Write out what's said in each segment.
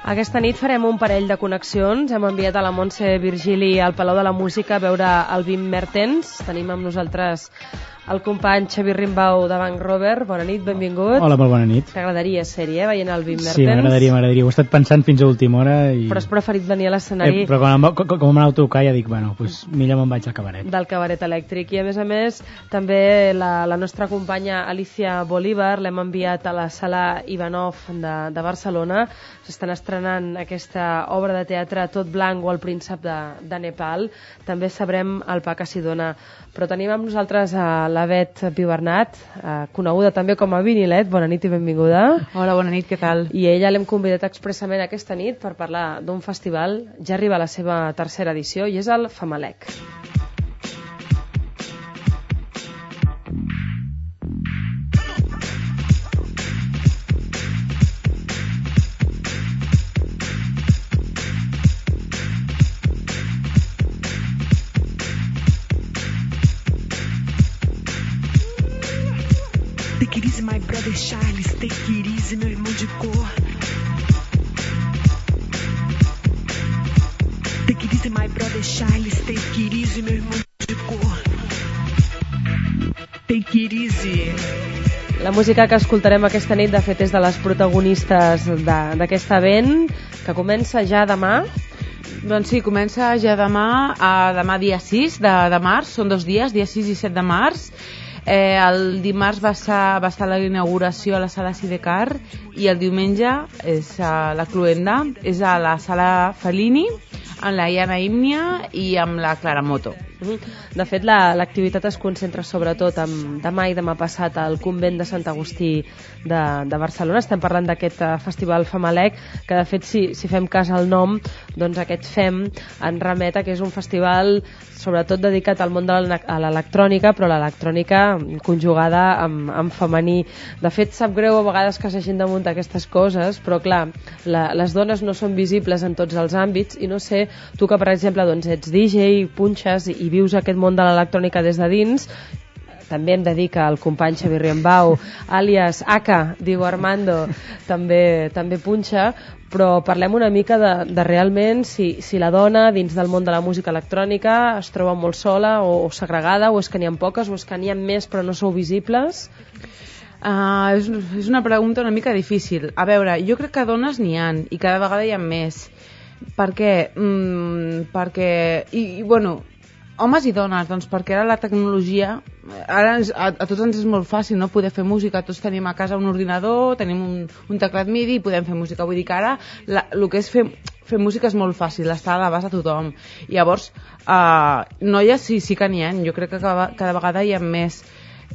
Aquesta nit farem un parell de connexions. Hem enviat a la Montse Virgili al Palau de la Música a veure el Wim Mertens. Tenim amb nosaltres el company Xavi Rimbau de Banc Robert. Bona nit, benvingut. Hola, molt bona nit. T'agradaria ser-hi, veient el Wim Mertens? Sí, m'agradaria. Ho he estat pensant fins a última hora. Però has preferit venir a l'escenari? Però com em van autocar ja dic, bueno, pues millor me'n vaig al cabaret. Del cabaret elèctric. I a més, també la nostra companya Alicia Bolívar l'hem enviat a la sala Ivanov de Barcelona. S'estan estrenant aquesta obra de teatre Tot blanc o El príncep de Nepal. També sabrem el pa que s'hi dona. Però tenim amb nosaltres a la Bet Pibernat, coneguda també com a Vinilet. Bona nit i benvinguda. Hola, bona nit, què tal? I ella l'hem convidat expressament aquesta nit per parlar d'un festival. Ja arriba a la seva tercera edició i és el Famalec. Take it easy, my brother Charles. Take it easy, meu irmão de cor. Take it easy, my brother Charles. Take it easy, meu irmão de cor. Take it easy. La música que escoltarem aquesta nit, de fet, és de les protagonistes d'aquest event, que comença ja demà. Doncs sí, comença ja demà, demà dia 6 de març, són 2 dies, dia 6 i 7 de març. El dimarts va estar la inauguració a la sala Sidecar i el diumenge és a la Cluenda, és a la sala Fellini, amb la Iana Ímnia i amb la Clara Moto. De fet, l'activitat es concentra sobretot demà i demà passat al convent de Sant Agustí de Barcelona. Estem parlant d'aquest festival Famalec, que de fet, si fem cas al nom, doncs aquest FEM en remeta que és un festival sobretot dedicat al món de l'electrònica, però l'electrònica conjugada amb femení. De fet, sap greu a vegades que s'hagin de muntar aquestes coses, però clar, les dones no són visibles en tots els àmbits i no sé, tu que per exemple doncs, ets DJ, punxes i vius aquest món de l'electrònica des de dins, també hem de dir que el company Xavi Rimbau, àlies Aka, digo Armando, també punxa, però parlem una mica de realment si la dona dins del món de la música electrònica es troba molt sola o segregada, o és que n'hi ha poques, o és que n'hi ha més però no sou visibles? És una pregunta una mica difícil. A veure, jo crec que dones n'hi ha i cada vegada hi ha més. Per què? Bueno, homes i dones, doncs perquè ara la tecnologia, ara a tots ens és molt fàcil, no?, poder fer música. Tots tenim a casa un ordinador, tenim un teclat MIDI i podem fer música. Vull dir que ara el que és fer música és molt fàcil, està a l'abast de tothom. I llavors, noies sí que n'hi ha, jo crec que cada vegada hi ha més.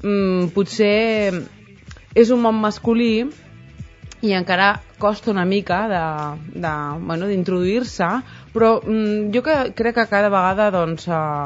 Potser és un món masculí i encara costa una mica d'introduir-se, però jo crec que cada vegada doncs,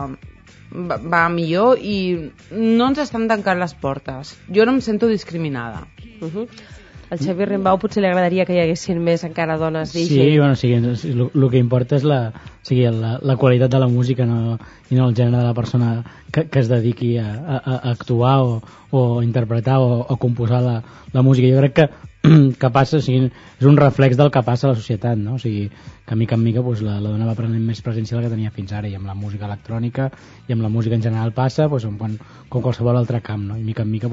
va millor i no ens estan tancant les portes. Jo no em sento discriminada. Al Xavi Rimbau potser li agradaria que hi haguessin més encara dones DJ. Sí, bueno, el que importa és la qualitat de la música, i no el gènere de la persona que es dediqui a actuar o interpretar o composar la música. Jo crec que passa, és un reflex del que passa a la societat, no? O sigui, que mica en mica la dona va prenent més presència del que tenia fins ara, i amb la música electrònica i amb la música en general passa com qualsevol altre camp, no? I mica en mica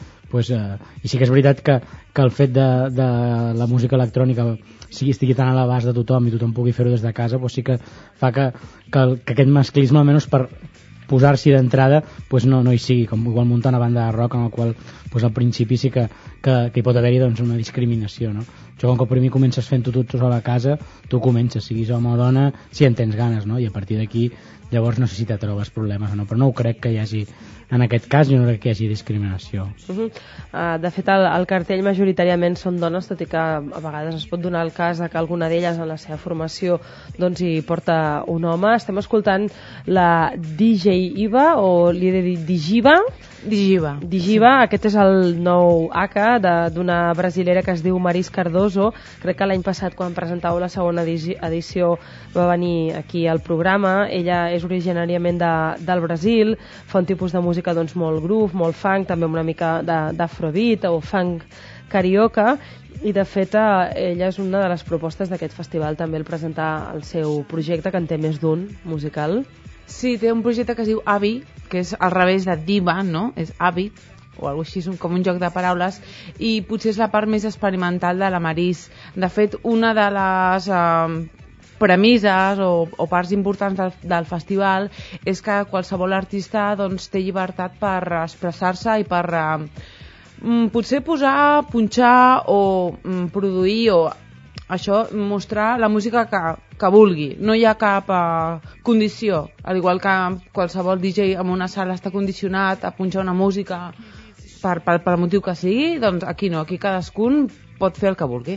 i sí que és veritat que el fet de la música electrònica estigui tan a l'abast de tothom i tothom pugui fer-ho des de casa, sí que fa que aquest masclisme, almenys per posar-s'hi d'entrada, no hi sigui, com igual muntar una banda de rock en el qual al principi sí que hi pot haver-hi una discriminació, no? Com que primer comences fent-ho tu sol a casa, tu comences, siguis home o dona, si en tens ganes, no? I a partir d'aquí llavors no sé si te trobes problemes o no, però no ho crec que hi hagi, en aquest cas jo no crec que hi hagi discriminació. De fet, el cartell majoritàriament són dones, tot i que a vegades es pot donar el cas que alguna d'elles en la seva formació doncs hi porta un home. Estem escoltant la DJ Iva, o li he de dir Digiva? Digiva, sí. Aquest és el nou AK d'una brasilera que es diu Maris Cardoso. Crec que l'any passat, quan presentàveu la segona edició, va venir aquí al programa. Ella és originàriament del Brasil, fa un tipus de música doncs, molt groove, molt funk, també una mica d'afrobeat o funk Carioca, i de fet ella és una de les propostes d'aquest festival també el presentar el seu projecte, que en té més d'un musical. Sí, té un projecte que es diu Avi, que és al revés de Diva, no? És Avi, o alguna cosa així, com un joc de paraules, i potser és la part més experimental de la Marís. De fet, una de les premisses o parts importants del festival és que qualsevol artista doncs, té llibertat per expressar-se i per potser posar, punxar o produir o això, mostrar la música que vulgui. No hi ha cap condició, al igual que qualsevol DJ en una sala està condicionat a punxar una música per motiu que sigui, doncs aquí no, aquí cadascun pot fer el que vulgui.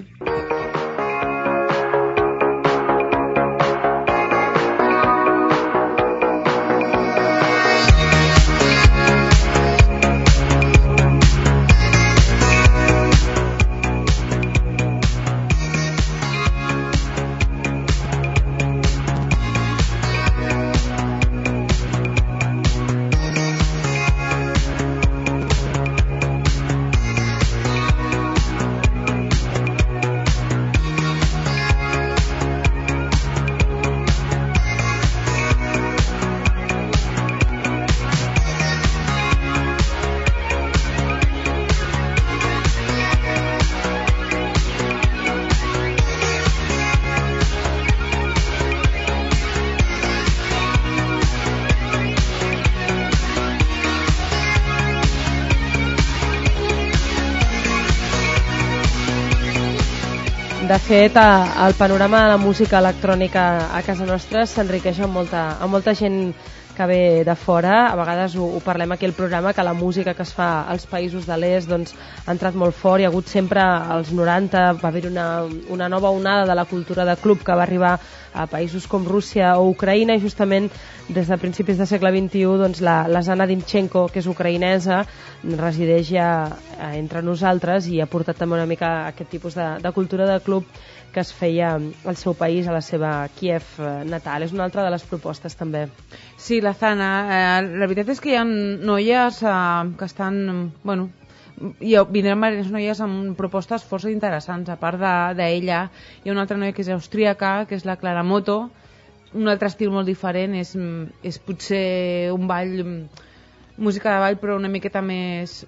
De fet, el panorama de la música electrònica a casa nostra s'enriqueix amb molta gent que ve de fora. A vegades ho parlem aquí al programa, que la música que es fa als països de l'est doncs, ha entrat molt fort. Hi ha hagut sempre, als 90, va haver una nova onada de la cultura de club que va arribar a països com Rússia o Ucraïna, i justament des de principis del segle XXI doncs, la Zana Dimchenko, que és ucraïnesa, resideix ja entre nosaltres i ha portat també una mica aquest tipus de cultura de club que es feia al seu país, a la seva Kiev natal. És una altra de les propostes també. Sí, la Zana, la veritat és que hi ha noies que estan, bueno, vindran diverses noies amb propostes força interessants. A part d'ella, hi ha una altra noia que és austríaca, que és la Clara Moto. Un altre estil molt diferent, és potser un ball, música de ball, però una miqueta més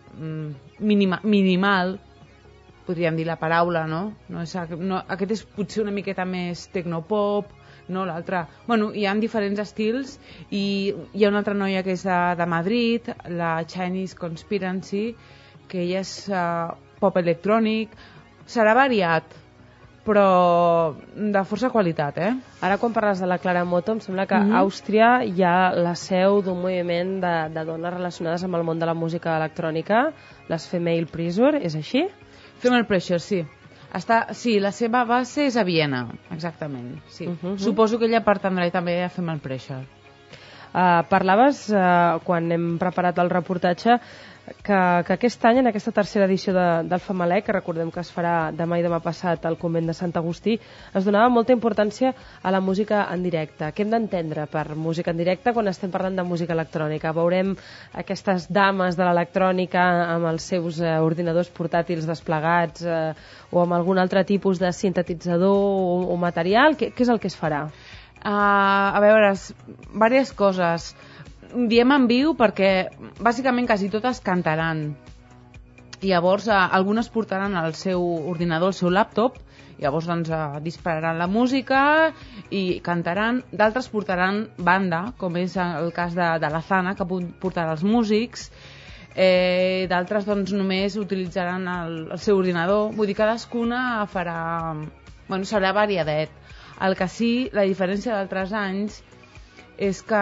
minimal, podríem dir la paraula, no? Aquest és potser una miqueta més tecnopop, no l'altre. Bueno, hi ha diferents estils, i hi ha una altra noia que és de Madrid, la Chinese Conspiracy, que ella és pop electrònic. Serà variat, però de força qualitat, Ara, quan parles de la Clara Moto, em sembla que a Àustria hi ha la seu d'un moviment de dones relacionades amb el món de la música electrònica, les Female Pressure, és així? Female Pressure, sí. Sí, la seva base és a Viena, exactament. Sí. Suposo que ella pertendrà també a Female Pressure. Parlaves, quan hem preparat el reportatge, que aquest any, en aquesta tercera edició del Famalec, que recordem que es farà demà i demà passat al convent de Sant Agustí, es donava molta importància a la música en directe. Què hem d'entendre per música en directe quan estem parlant de música electrònica? Veurem aquestes dames de l'electrònica amb els seus ordinadors portàtils desplegats o amb algun altre tipus de sintetitzador o material? Què és el que es farà? A veure, diverses coses. Diem en viu perquè bàsicament quasi totes cantaran. Llavors algunes portaran el seu ordinador, el seu laptop, llavors doncs dispararan la música i cantaran. D'altres portaran banda, com és el cas de la Zana, que portarà els músics. D'altres doncs només utilitzaran el seu ordinador. Vull dir, cadascuna farà... Bueno, serà variadet. El que sí, la diferència d'altres anys és que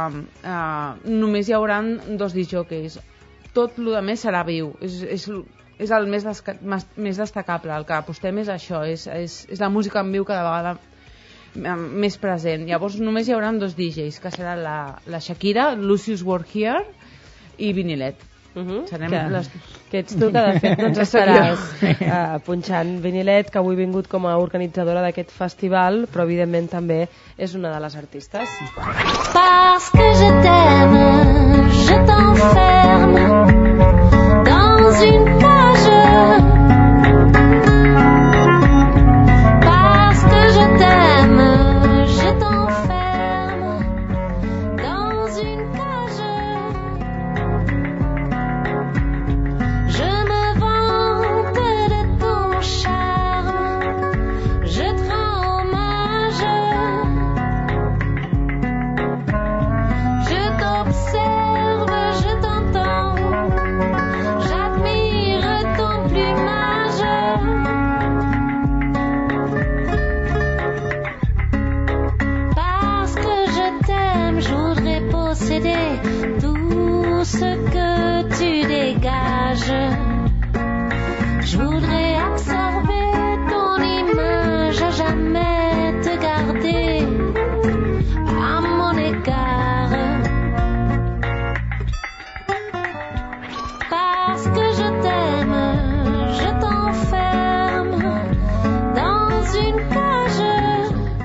només hi haurà 2 discjòqueis. Tot el més serà viu. És el més destacable. El que apostem és això, és la música en viu cada vegada més present. Llavors només hi haurà 2 DJs, que seran la Shakira, Lucius World Here i Vinilet. Que ets tu, que de fet doncs estaràs punxant Vinilet, que avui ha vingut com a organitzadora d'aquest festival, però evidentment també és una de les artistes. Parce que je t'aime, je t'enferme dans une cage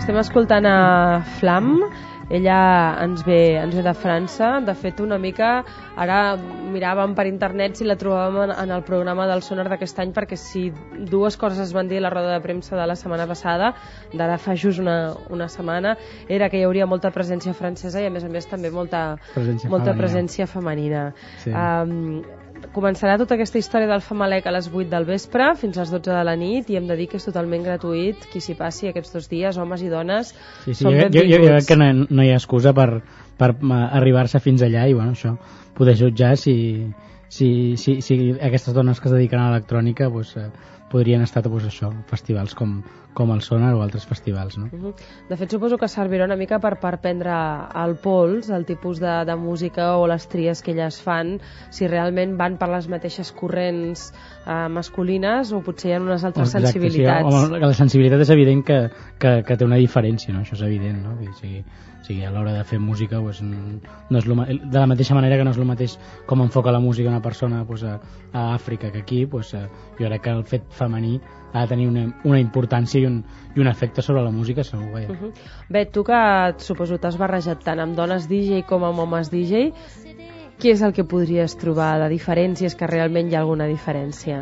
Estem escoltant a Flam. Ella ens ve de França. De fet, una mica ara miràvem per internet si la trobàvem en el programa del Sonar d'aquest any, perquè si dues coses es van dir a la roda de premsa de la setmana passada, d'ara fa just una setmana, era que hi hauria molta presència francesa i a més també molta presència femenina. Sí. Començarà tota aquesta història del Famalec a les 8 del vespre fins a les 12 de la nit i hem de dir que és totalment gratuït. Qui s'hi passi aquests 2 dies, homes i dones, són benvinguts. Jo crec que no hi ha excusa per arribar-se fins allà i bueno, això, poder jutjar si aquestes dones que es dediquen a l'electrònica pues, podrien estar això, festivals com el Sonar o altres festivals, no? De fet, suposo que servirà una mica per prendre el pols, el tipus de música o les tries que elles fan, si realment van per les mateixes corrents masculines o potser hi ha unes altres sensibilitats. Sí, la sensibilitat és evident que té una diferència, no? Això és evident, no? O sigui, a l'hora de fer música pues, no és de la mateixa manera que no és el mateix com enfoca la música una persona pues, a Àfrica que aquí, pues, jo crec que el fet femení ha de tenir una importància i un efecte sobre la música segur. Bé, tu que suposo t'has barrejat tant amb dones DJ com amb homes DJ, què és el que podries trobar de diferències, que realment hi ha alguna diferència?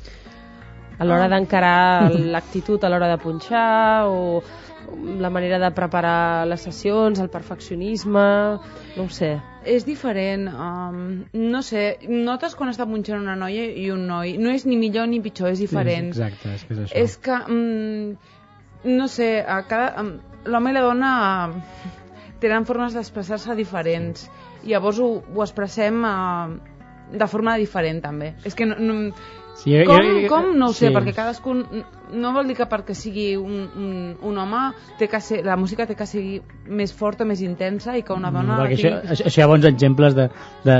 A l'hora d'encarar l'actitud a l'hora de punxar o la manera de preparar les sessions, el perfeccionisme, no ho sé. És diferent, no sé, notes quan està punxant una noia i un noi, no és ni millor ni pitjor, és diferent. Sí, exacte, és que és això. És que, no sé, l'home i la dona tenen formes d'expressar-se diferents, i llavors ho expressem de forma diferent també. És que sí, com? No ho sé, sí. perquè cadascun no vol dir que perquè sigui un home la música té que ser més forta, més intensa i que una dona... Això hi ha bons exemples de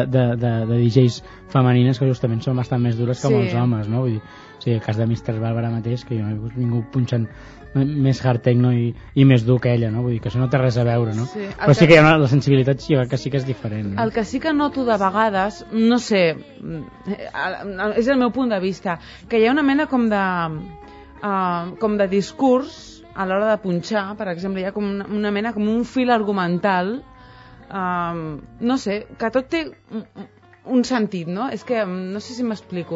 DJs femenines que justament són bastant més dures que els homes, no? Vull dir, el cas de Mr. Bàrbara mateix, que jo no he vist ningú punxant més hard techno i més dur que ella, no? Vull dir que això no té res a veure, no? Sí, però sí que hi ha la sensibilitat, sí, que sí que és diferent. No? El que sí que noto de vegades, no sé, és el meu punt de vista, que hi ha una mena com de discurs a l'hora de punxar, per exemple, hi ha com una mena, com un fil argumental, no sé, que tot té un sentit, no? És que no sé si m'explico.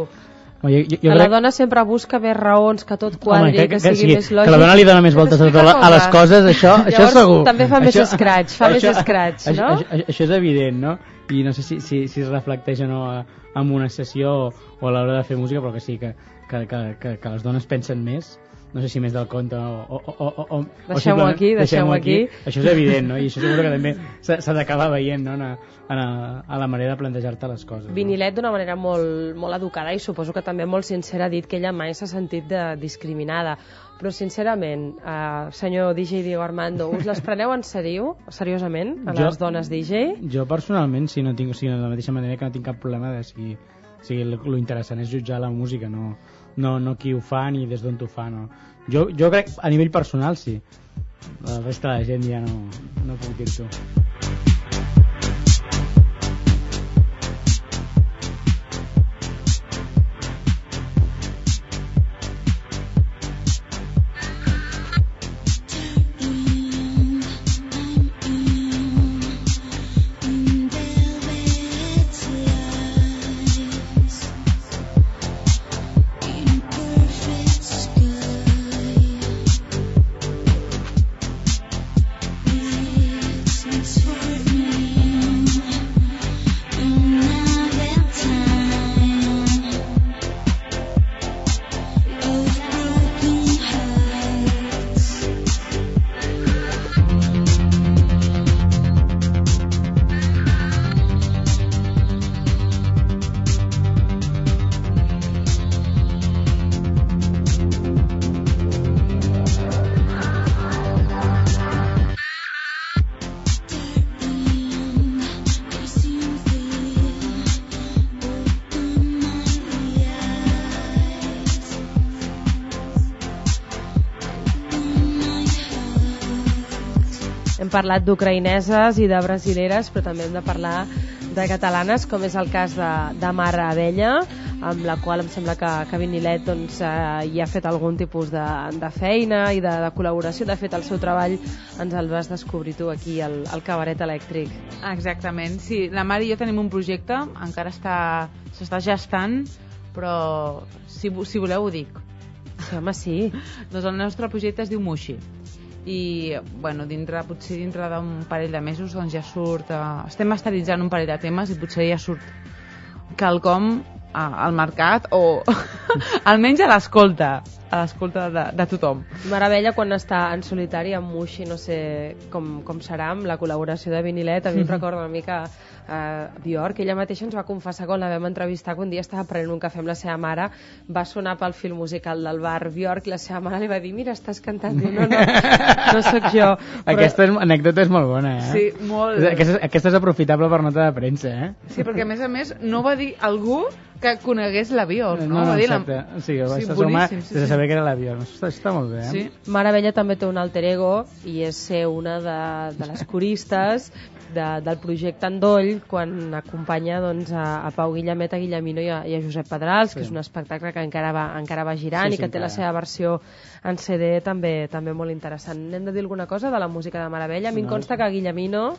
La dona sempre busca més raons, que tot quadri, que sigui més lògic. Que la dona li dona més voltes a les coses, això segur. També fa més scratch, no? Això és evident, no? I no sé si es reflecteix o no en una sessió o a l'hora de fer música, però que sí, que les dones pensen més, no sé si més del compte o deixem-ho aquí. Això és evident, no? I això segur que també s'ha d'acabar veient, no? A la manera de plantejar-te les coses. Vinilet, d'una manera molt educada i suposo que també molt sincera, ha dit que ella mai s'ha sentit discriminada, però sincerament, senyor DJ Diego Armando, us les preneu en seriosament, a les dones DJ? Jo personalment sí, no tinc, de la mateixa manera que no tinc cap problema de si lo interessant és jutjar la música, no qui ho fa ni des d'on t'ho fa, no. Jo crec, a nivell personal sí, la resta de la gent ja no puc dir-t'ho. Hem parlat d'ucraïneses i de brasileres, però també hem de parlar catalanes, com és el cas de Mare Abella, amb la qual em sembla que Vinilet doncs, hi ha fet algun tipus de feina i de col·laboració. De fet, el seu treball ens el vas descobrir tu aquí al Cabaret Elèctric. Exactament, sí. La Mare i jo tenim un projecte, encara s'està gestant, però si voleu ho dic. Sí, home, sí. Doncs el nostre projecte es diu Mushi. I bueno, potser dintre d'un parell de mesos doncs ja surt, estem masteritzant un parell de temes i potser ja surt quelcom al mercat o almenys a l'escolta de tothom. Meravella quan està en solitari amb Mushi, no sé com serà amb la col·laboració de Vinilet. A mi em recorda una mica Björk, ella mateixa ens va confessar quan la vam entrevistar que un dia estava prenent un cafè amb la seva mare, va sonar pel fil musical del bar Björk i la seva mare li va dir, mira, estàs cantant. Diu, no sóc jo. Aquesta anècdota és molt bona, Sí, molt. Aquesta és aprofitable per nota de premsa, Sí, perquè a més no va dir algú que conegués la Björk, no? No, Va dir exacte. Boníssim, sense saber que era la Björk. Està molt bé, Sí. Mare Abella també té un alter ego i és ser una de les coristes del projecte Endoll, quan acompanya doncs, a Pau Guillemet, a Guillemino i a Josep Pedrals, que és un espectacle que encara va girant i que té la seva versió en CD també molt interessant. Hem de dir alguna cosa de la música de Mare Abella? A mi em consta que Guillemino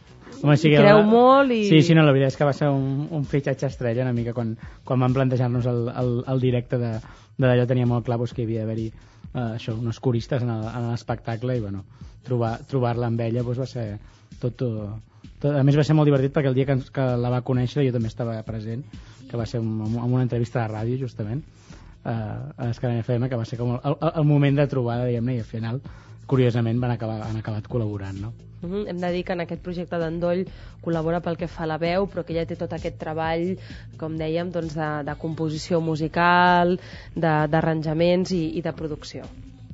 creu molt i... Sí, no, la veritat és que va ser un fitxatge estrella una mica quan vam plantejar-nos el directe d'allò. Tenia molt clar que hi havia d'haver-hi uns coristes en l'espectacle i bueno, trobar-la amb ella va ser tot. A més va ser molt divertit perquè el dia que la va conèixer jo també estava present, que va ser en una entrevista de ràdio justament a Escalent FM, que va ser com el moment de trobada, diguem-ne, i al final curiosament han acabat col·laborant, no? Hem de dir que en aquest projecte d'Endoll col·labora pel que fa a la veu, però que ja té tot aquest treball, com dèiem, doncs de composició musical, d'arranjaments i de producció.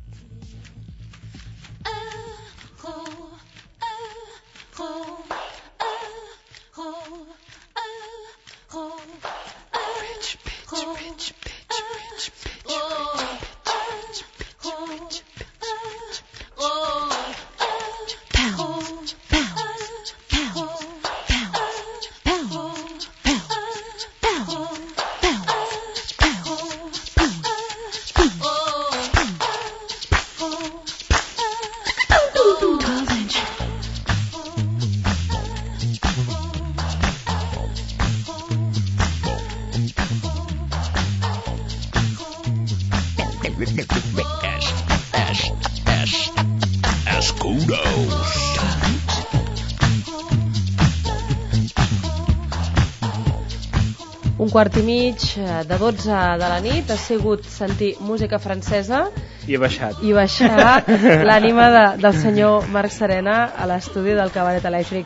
Un quart i mig de 12 de la nit ha sigut sentir música francesa i he baixat l'ànima del senyor Marc Serena a l'estudi del Cabaret Elèctric.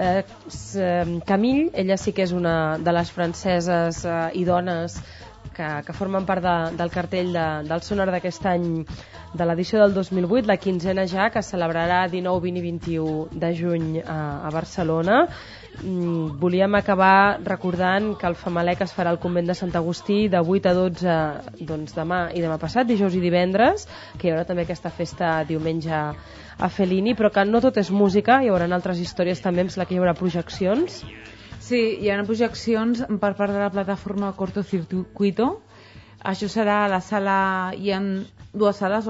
Camille, ella sí que és una de les franceses i dones que formen part del cartell del Sonar d'aquest any, de l'edició del 2008, la 15ena ja, que celebrarà 19, 20 i 21 de juny a Barcelona. Volíem acabar recordant que el Famalec es farà al convent de Sant Agustí de 8 a 12 doncs, demà i demà passat, dijous i divendres, que hi haurà també aquesta festa diumenge a Fellini, però que no tot és música, hi haurà altres històries també, em sembla que hi haurà projeccions. Sí, hi ha projeccions per part de la plataforma Cortocircuito. Això serà a la sala, hi ha dues sales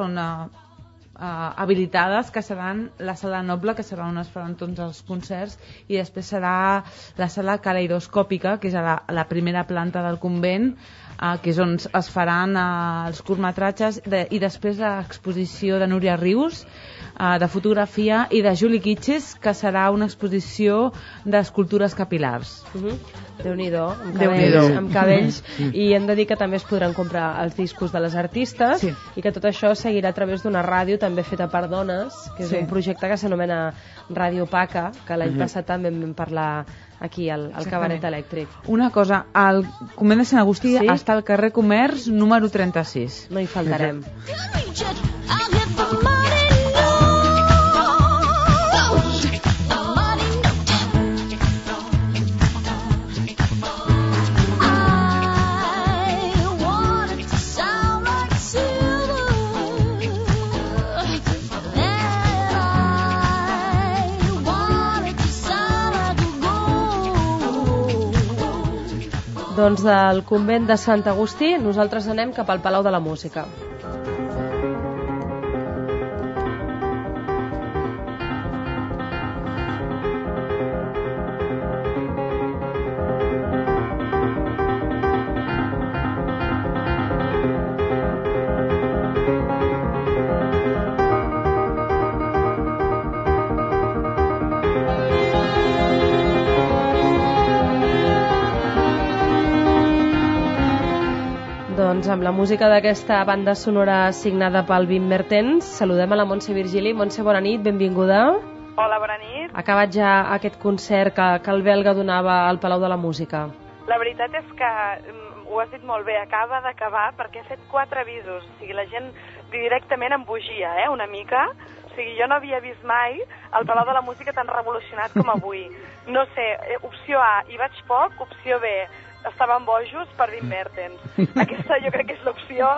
habilitades, que seran la sala Noble, que serà on es faran tots els concerts, i després serà la sala Caleidoscòpica, que és a la primera planta del convent, que és on es faran els curtmetratges, i després l'exposició de Núria Rius, de fotografia, i de Juli Kitches, que serà una exposició d'escultures capil·lars. Déu-n'hi-do, amb cabells, i hem de dir que també es podran comprar els discos de les artistes, i que tot això seguirà a través d'una ràdio també feta per dones, que és un projecte que s'anomena Ràdio Paca, que l'any passat també vam parlar aquí al Cabaret Elèctric. Una cosa, el convent de Sant Agustí està al carrer Comerç número 36. No hi faltarem. Doncs del convent de Sant Agustí nosaltres anem cap al Palau de la Música. Doncs amb la música d'aquesta banda sonora signada pel Wim Mertens, saludem a la Montse Virgili. Montse, bona nit, benvinguda. Hola, bona nit. Ha acabat ja aquest concert que el belga donava al Palau de la Música. La veritat és que ho has dit molt bé, acaba d'acabar perquè ha fet 4 avisos. O sigui, la gent directament embogia, una mica. O sigui, jo no havia vist mai el Palau de la Música tan revolucionat com avui. No sé, opció A, hi vaig poc, opció B, estaven bojos per Wim Mertens. Aquesta jo crec que és l'opció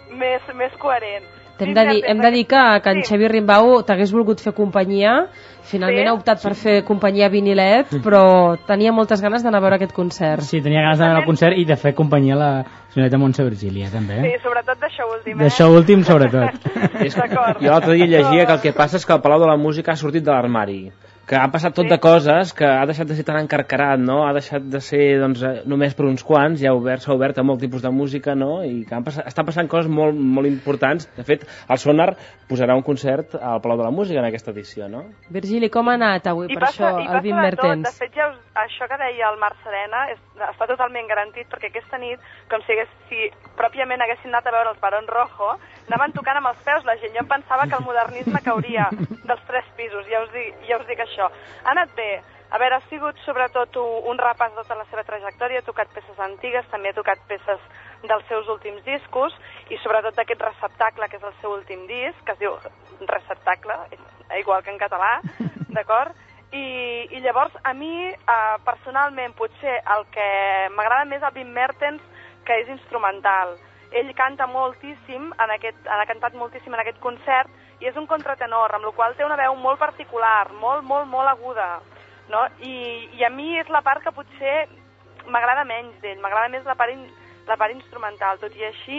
més coherent. Hem de dir que en Xavi Rimbau t'hagués volgut fer companyia, finalment ha optat per fer companyia a Vinilet, però tenia moltes ganes d'anar a veure aquest concert. Sí, tenia ganes d'anar al concert i de fer companyia a la senyoreta Montse Virgília, també. Sí, sobretot d'això últim. D'això últim, sobretot. D'acord. Jo l'altre dia llegia que el que passa és que el Palau de la Música ha sortit de l'armari, que ha passat tot de coses, que ha deixat de ser tan encarcarat, no? Ha deixat de ser només per uns quants, ja s'ha obert a molt tipus de música, no? I que està passant coses molt, molt importants. De fet, el Sonar posarà un concert al Palau de la Música en aquesta edició, no? Virgili, com ha anat avui per això el Wim Mertens? De fet, això que deia el Marc Serena està totalment garantit, perquè aquesta nit, com si pròpiament haguessin anat a veure els Barón Rojo, anaven tocant amb els peus la gent. Jo em pensava que el modernisme cauria dels 3 pisos, ja us dic això. Ha anat bé. A veure, ha sigut sobretot un repàs de tota la seva trajectòria, ha tocat peces antigues, també ha tocat peces dels seus últims discos i sobretot d'aquest receptacle, que és el seu últim disc, que es diu Receptacle, igual que en català, d'acord? I llavors, a mi, personalment, potser el que m'agrada més al Wim Mertens, que és instrumental. Ell canta moltíssim, ha cantat moltíssim en aquest concert, i és un contratenor, amb la qual té una veu molt particular, molt aguda, no? I a mi és la part que potser m'agrada menys d'ell, m'agrada més la part instrumental. Tot i així,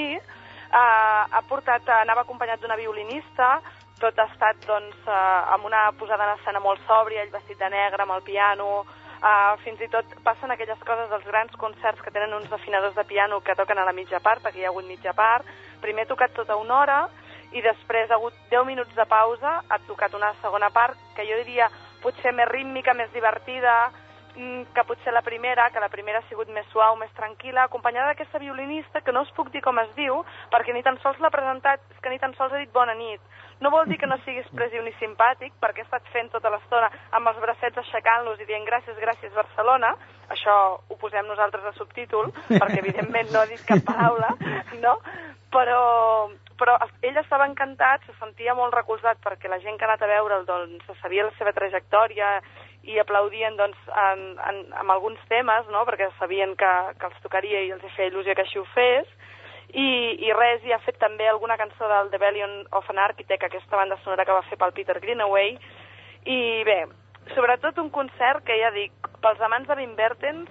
anava acompanyat d'una violinista, tot ha estat doncs, amb una posada en escena molt sòbria, ell vestit de negre, amb el piano, fins i tot passen aquelles coses dels grans concerts que tenen uns afinadors de piano que toquen a la mitja part, perquè hi ha hagut mitja part. Primer ha tocat tota una hora i després ha hagut 10 minuts de pausa, ha tocat una segona part que jo diria potser més rítmica, més divertida que potser la primera, que la primera ha sigut més suau, més tranquil·la, acompanyada d'aquesta violinista que no us puc dir com es diu, perquè ni tan sols l'ha presentat, és que ni tan sols ha dit bona nit. No vol dir que no sigui expressiu ni simpàtic, perquè ha estat fent tota l'estona amb els bracets aixecant-los i dient gràcies, gràcies Barcelona. Això ho posem nosaltres a subtítol, perquè evidentment no ha dit cap paraula, no? Però ell estava encantat, se sentia molt recolzat perquè la gent que ha anat a veure'l doncs, sabia la seva trajectòria i aplaudien doncs, amb alguns temes, no? Perquè sabien que els tocaria i els feia il·lusió que així ho fes. I res, i ha fet també alguna cançó del The Rebellion of an Architect, aquesta banda sonora que va fer pel Peter Greenaway. I bé, sobretot un concert que ja dic, pels amants de Wim Mertens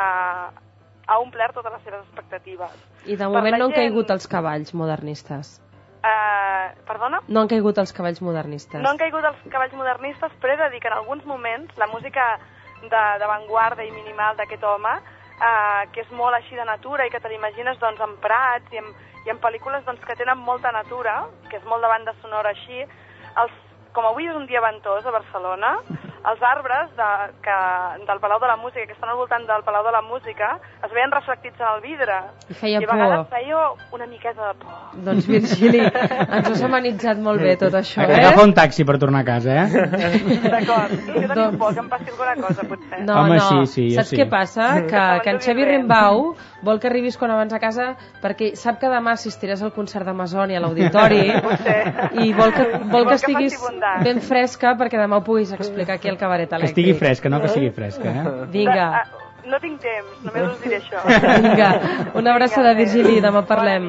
ha omplert totes les seves expectatives. I de moment no han caigut els cavalls modernistes. Perdona? No han caigut els cavalls modernistes. No han caigut els cavalls modernistes, però he de dir que en alguns moments la música d'avantguarda i minimal d'aquest home, que és molt així de natura i que te l'imagines doncs, en prats i en pel·lícules doncs, que tenen molta natura, que és molt de banda sonora així, com avui és un dia ventós a Barcelona, els arbres del Palau de la Música, que estan al voltant del Palau de la Música, es veien reflectits en el vidre. I feia por. I a vegades feia una miqueta de por. Doncs Virgili, ens has amenitzat molt bé tot això, Agafa un taxi per tornar a casa, D'acord. I jo teniu por que em passi alguna cosa, potser. No, home, no. Sí, saps què passa? Que en Xavi Rimbau vol que arribis quan abans a casa perquè sap que demà assistiràs al concert d'Amazònia a l'auditori i vol que estiguis ben fresca perquè demà ho puguis explicar aquí al Cabaret Elèctric. Que estigui fresca, no que sigui fresca, Vinga. No tinc temps, només us diré això. Vinga, una abraçada, Virgili, demà parlem.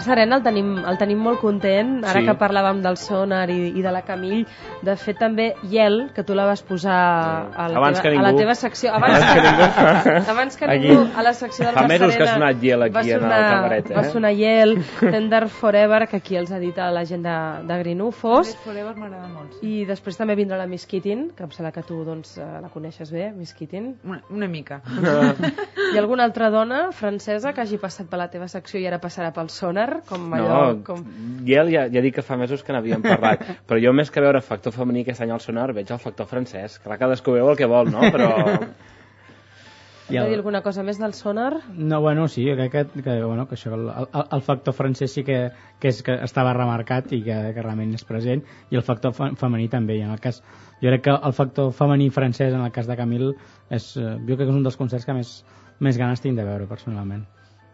Serena el tenim molt content, ara Sí. que parlàvem del Sonar i de la Camille. De fet, també Yel, que tu la vas posar a la teva secció. Abans que ningú, a la secció del Mar Serena. Fa mesos que ha sonat Yel aquí en el cabaret. Va sonar Yel, Tender Forever, que aquí els edita la gent de Green Ufos. Forever m'agrada molt. I després també vindrà la Miss Kittin, que em sembla que tu doncs, la coneixes bé, Miss Kittin. Una mica. Hi ha alguna altra dona francesa que hagi passat per la teva secció i ara passarà pel Sonar? Yel ja dic que fa mesos que n'havíem parlat, però jo més que veure factor femení aquest any al Sonar veig el factor francès. Clar, cadascú veu el que vol, no? Però... Vol dir alguna cosa més del Sonar? No, bueno, sí, jo crec que això, el factor francès sí que estava remarcat i que realment és present, i el factor femení també. I en el cas, jo crec que el factor femení francès, en el cas de Camille, jo crec que és un dels concerts que més ganes tinc de veure, personalment.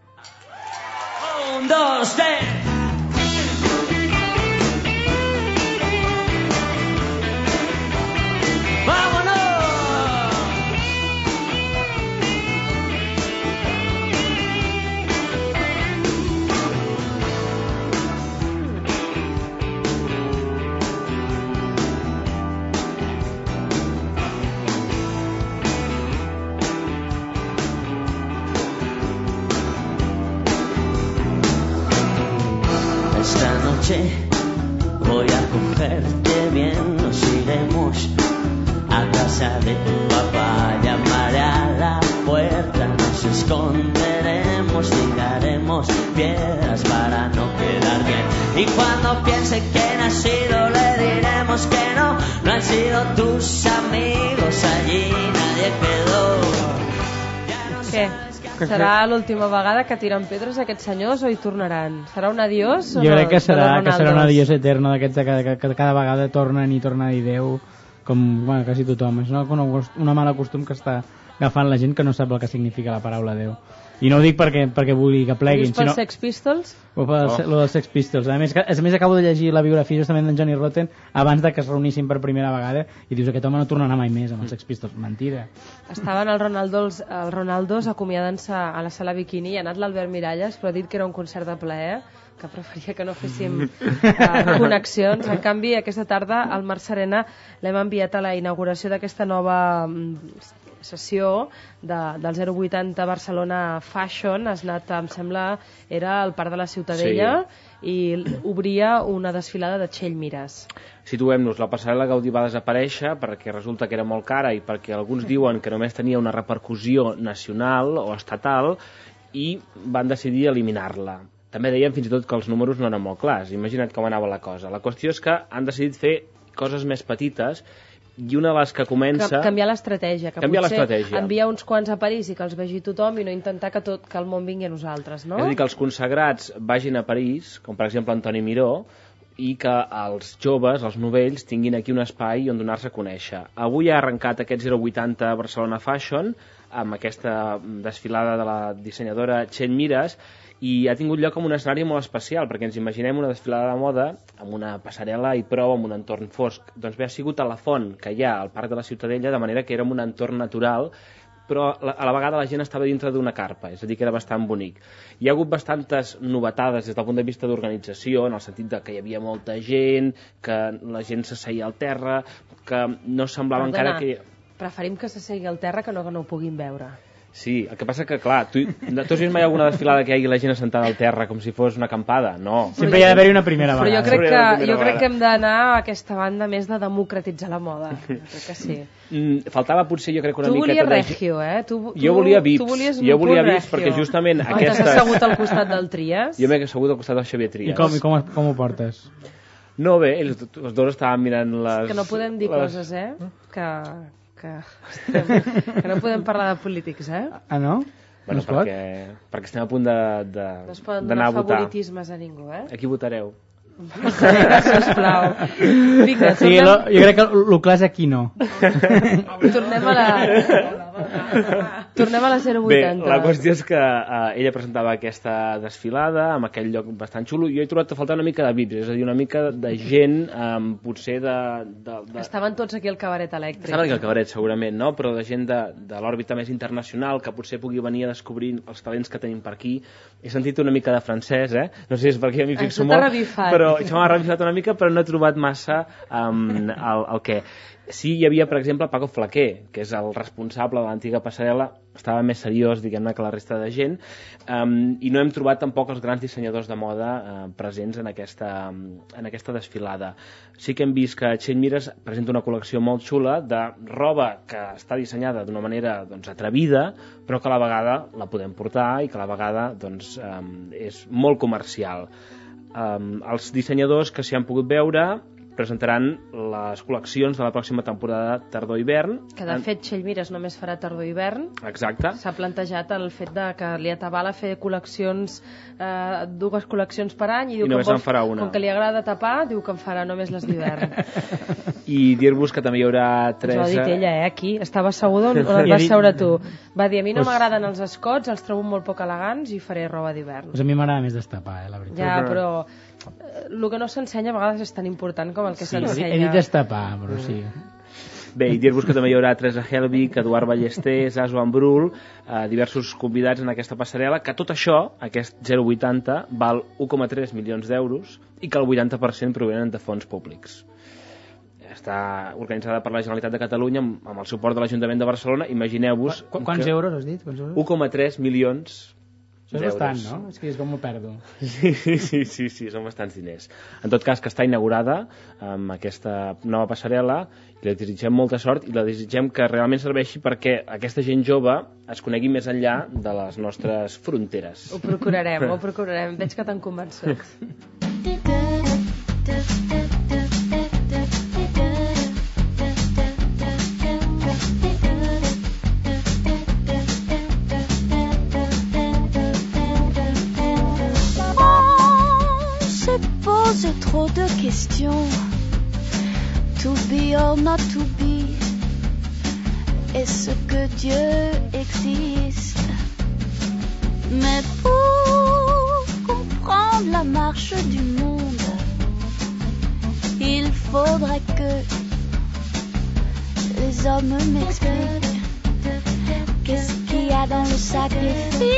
1, 2, 3. Esta noche voy a cogerte bien, nos iremos a casa de tu papá, llamaré a la puerta, nos esconderemos, tiraremos piedras para no quedar bien. Y cuando piense que no has sido, le diremos que no han sido tus amigos, allí nadie quedó. Què? Serà l'última vegada que tiren pedres aquests senyors o hi tornaran? Serà un adiós? Jo crec que serà un adiós eterno d'aquests que cada vegada tornen i tornen a dir Déu, com quasi tothom. És una mala costum que està agafant la gent que no sap el que significa la paraula Déu. I no ho dic perquè vulgui que pleguin, sinó... Sex Pistols? O lo dels Sex Pistols. A més, acabo de llegir la biografia justament d'en Johnny Rotten abans de que es reunissin per primera vegada i dius, aquest home no tornarà mai més amb els Sex Pistols. Mentida. Estaven el Ronaldos acomiadant-se a la sala Bikini i ha anat l'Albert Miralles, però ha dit que era un concert de plaer, que preferia que no féssim connexions. En canvi, aquesta tarda al Mar Serena l'hem enviat a la inauguració d'aquesta nova sessió del 080 Barcelona Fashion. Has anat, em sembla, era al Parc de la Ciutadella, sí. I obria una desfilada de Txell Mires. Situem-nos, la passarel·la Gaudí va desaparèixer perquè resulta que era molt cara i perquè alguns diuen que només tenia una repercussió nacional o estatal i van decidir eliminar-la. També deien fins i tot que els números no eren molt clars. Imagina't com anava la cosa. La qüestió és que han decidit fer coses més petites i una de les que comença... Canviar l'estratègia, que potser enviar uns quants a París i que els vegi tothom i no intentar que el món vingui a nosaltres, no? És a dir, que els consagrats vagin a París, com per exemple Antoni Miró, i que els joves, els novells, tinguin aquí un espai on donar-se a conèixer. Avui ha arrencat aquest 080 Barcelona Fashion, amb aquesta desfilada de la dissenyadora Txell Mires, i ha tingut lloc amb un escenari molt especial, perquè ens imaginem una desfilada de moda amb una passarel·la i prou, amb un entorn fosc. Doncs bé, ha sigut a la font que hi ha al Parc de la Ciutadella, de manera que era un entorn natural, però a la vegada la gent estava dintre d'una carpa, és a dir, que era bastant bonic. Hi ha hagut bastantes novetades des del punt de vista d'organització, en el sentit de que hi havia molta gent, que la gent s'asseia al terra, que no semblava encara que... Preferim que s'assegui al terra que no ho puguin veure. Sí, el que passa que, clar, tu has vist mai alguna desfilada que hi hagi la gent assentada al terra com si fos una acampada? No. Sempre hi ha d'haver-hi una primera vegada. Però jo crec que hem d'anar a aquesta banda més de democratitzar la moda. Crec que sí. Faltava potser, jo crec, una miqueta... Tu volies regio, eh? Jo volia Vips. Jo volia Vips perquè justament aquestes... T'has assegut al costat del Trias? Jo m'he assegut al costat del Xavier Trias. I com ho portes? No, bé, els dos estaven mirant les... Que no podem dir coses, eh? Que no podem parlar de polítics, eh? Ah, no? Bueno, perquè estem a punt d'anar a votar. No es poden donar favoritismes a ningú, eh? A qui votareu? Sisplau. Vinga, sí, jo crec que el clar és aquí no. Tornem a la... Tornem a la 080. Bé, la qüestió és que ella presentava aquesta desfilada amb aquell lloc bastant xulo. Jo he trobat a faltar una mica de vips, és a dir, una mica de gent, potser Estaven tots aquí al cabaret elèctric. Estaven aquí al cabaret, segurament, no? Però de gent de l'òrbita més internacional que potser pugui venir a descobrir els talents que tenim per aquí. He sentit una mica de francès, No sé si és perquè a mi fixo molt, però això m'ha revifat una mica, però no he trobat massa el què. Sí, hi havia, per exemple, Paco Flaquer, que és el responsable de l'antiga passarel·la, estava més seriós, diguem-ne, que la resta de gent, i no hem trobat tampoc els grans dissenyadors de moda presents en aquesta desfilada. Sí que hem vist que Txell Mires presenta una col·lecció molt xula de roba que està dissenyada d'una manera atrevida, però que a la vegada la podem portar i que a la vegada és molt comercial. Els dissenyadors que s'hi han pogut veure presentaran les col·leccions de la pròxima temporada tardor-hivern. Que de fet Txell Mires només farà tardor-hivern. Exacte. S'ha plantejat el fet que li atabala fer col·leccions, 2 col·leccions per any, i diu només en farà una. Com que li agrada tapar, diu que en farà només les d'hivern. I dir-vos que també hi haurà 3... Ho ha dit ella, aquí. Estava asseguda on et vas seure tu. Va dir, a mi no m'agraden els escots, els trobo molt poc elegants i faré roba d'hivern. Pues a mi m'agrada més destapar, la veritat. Ja, però el que no s'ensenya a vegades és tan important com el que s'ensenya. He dit destapar, però sí. Bé, i dir-vos que també hi haurà Teresa Helbig, Eduard Ballester, Zazu Ambrul, diversos convidats en aquesta passarel·la, que tot això, aquest 0,80, val 1,3 milions d'euros i que el 80% provenen de fons públics. Està organitzada per la Generalitat de Catalunya amb el suport de l'Ajuntament de Barcelona. Imagineu-vos... Quants euros has dit? 1,3 milions d'euros. Això és bastant, no? És que és com m'ho perdo. Sí, són bastants diners. En tot cas, que està inaugurada amb aquesta nova passarel·la, i li desitgem molta sort i la desitgem que realment serveixi perquè aquesta gent jove es conegui més enllà de les nostres fronteres. Ho procurarem. Veig que t'han convençut. Pose trop de questions. To be or not to be. Est-ce que Dieu existe? Mais pour comprendre la marche du monde, il faudrait que les hommes m'expliquent qu'est-ce qu'il y a dans le sacrifice.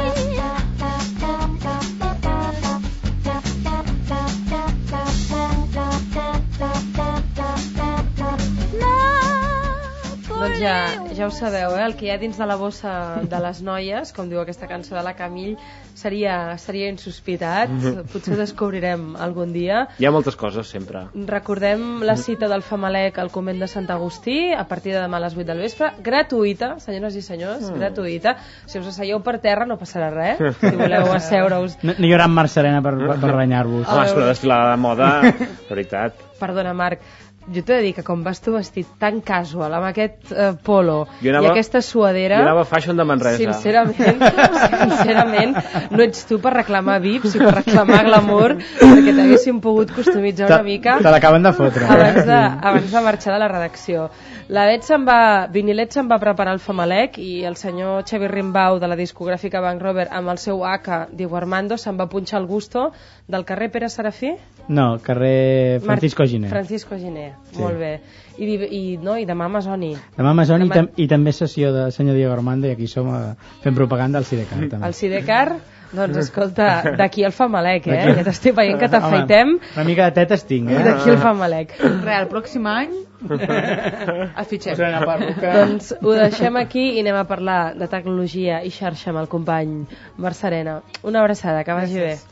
Doncs ja ho sabeu, el que hi ha dins de la bossa de les noies, com diu aquesta cançó de la Camille, seria insospitat. Potser ho descobrirem algun dia. Hi ha moltes coses, sempre. Recordem la cita del Famalec al convent de Sant Agustí, a partir de demà a les 8 del vespre, gratuïta, senyores i senyors, gratuïta. Si us asseieu per terra no passarà res, si voleu asseure-us. No hi haurà Mar Serena per renyar-vos. Home, és una desfilada de moda, veritat. Perdona, Marc, jo t'he de dir que com vas tu vestit tan casual, amb aquest polo i aquesta suadera... Jo anava fashion de Manresa. Sincerament, no ets tu per reclamar VIPs i per reclamar glamour, perquè t'haguéssim pogut customitzar una mica... Te l'acaben de fotre. Abans de marxar de la redacció. La Vinilet se'n va preparar el Famalec i el senyor Xavi Rimbau de la discogràfica Bank Rover amb el seu AK, Diego Armando, se'n va punxar el gusto del carrer Pere Serafí? No, carrer Francisco Giner. Francisco Giner, sí. Molt bé. I demà Amazoni. Demà Amazoni i també sessió de senyor Diego Armando, i aquí som fent propaganda al Sidecar. També. El Sidecar? Doncs escolta, d'aquí el Famalec, que t'estic veient que t'afaitem. Una mica de tetes tinc, I d'aquí el Famalec. El pròxim any el fitxem. Doncs ho deixem aquí i anem a parlar de tecnologia i xarxa amb el company Marc Serena. Una abraçada, que vagi bé.